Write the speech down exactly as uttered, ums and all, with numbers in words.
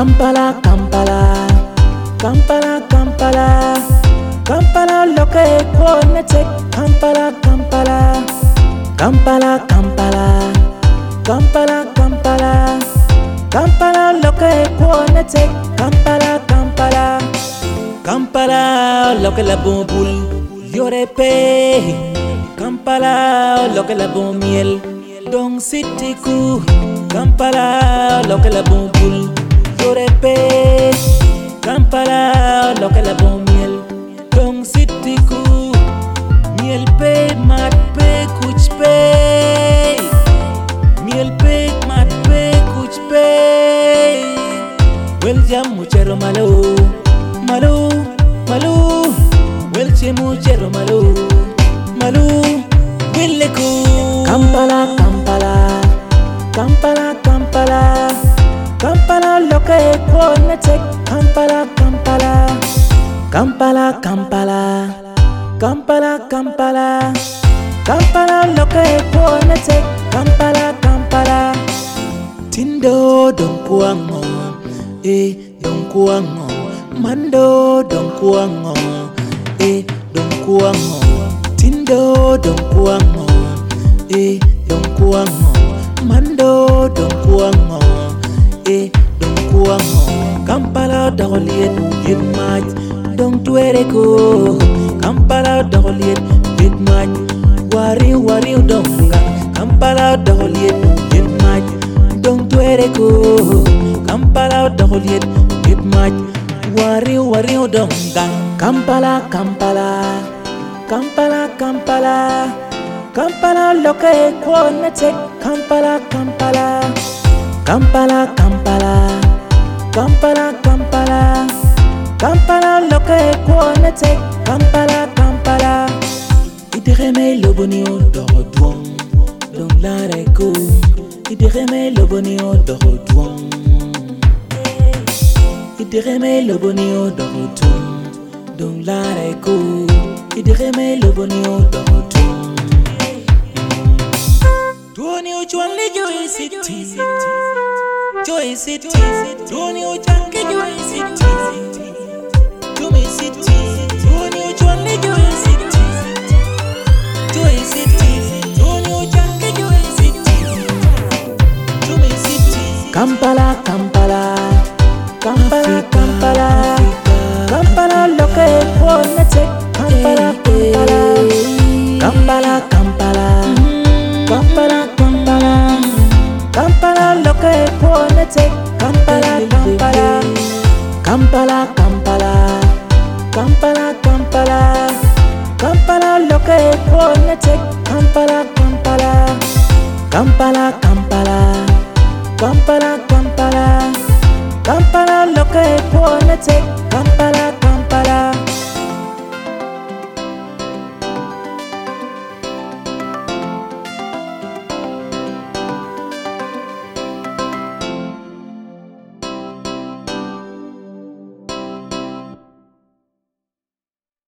Kampala, Kampala, Kampala, Kampala, Kampala, loke kwonete. Kampala, Kampala, Kampala, Kampala, Kampala, Kampala, Kampala, loke kwonete. Kampala, Kampala, Kampala, loke la bon boule, yore pe. Kampala, loke la bon miel, donc city coup. Kampala, loke la bon boule, yore pe. Kampala, loke la bon miel, donc city coup. Miel pe, mat pe, kuch pe. Miel pe, mat pe, kuch pe. Wel jam muchero malo, malo, malo. Wel che muchero malo, malo. Wille ku. Kampala, Kampala, Kampala, Kampala, Kampala, loke kwonete. Kampala, Kampala, Kampala, Kampala, Kampala, Kampala, Kampala, loke kwonete. Kampala, Kampala. Tindo don kuango, eh don kuango. Mando don kuango, eh don kuango. Tindo don kuango, eh don kuango. Mando don kuango, eh don kuango. Kampala dogoliet yet maj don tuere ko. Kampala dogoliet yet maj wari wari donga. Kampala dogoliet yet maj don tuere ko. Kampala dogoliet yet maj wari wari donga. Kampala, Kampala, Kampala, Kampala, Kampala, loke kwonete. Kampala, Kampala, Kampala, Kampala, Kampala, Kampala, Kampala, loke kwonete. Kampala, Kampala. Idireme loboni o doro duong, dong la reko. Idireme loboni o doro duong. Idireme loboni o doro duong, dong la reko. Idireme loboni o doro duong. Tuoni o chwanle Joy City, Joy City. Tuoni o chanke Joy City, Joy City. Tuoni o chwanle Joy City, Joy City. Tuoni o chanke Joy City, Joy City. Kampala, Kampala, Kampala, Kampala, Kampala, loke kwonete. Kampala, Kampala, Kampala, Kampala, Kampala, Kampala, Kampala, loke kwonete. Kampala, Kampala, Kampala, Kampala, Kampala, Kampala, Kampala, loke kwonete. Kampala, Kampala, Kampala, Kampala, Kampala, Kampala, Kampala, loke kwonete. Kampala.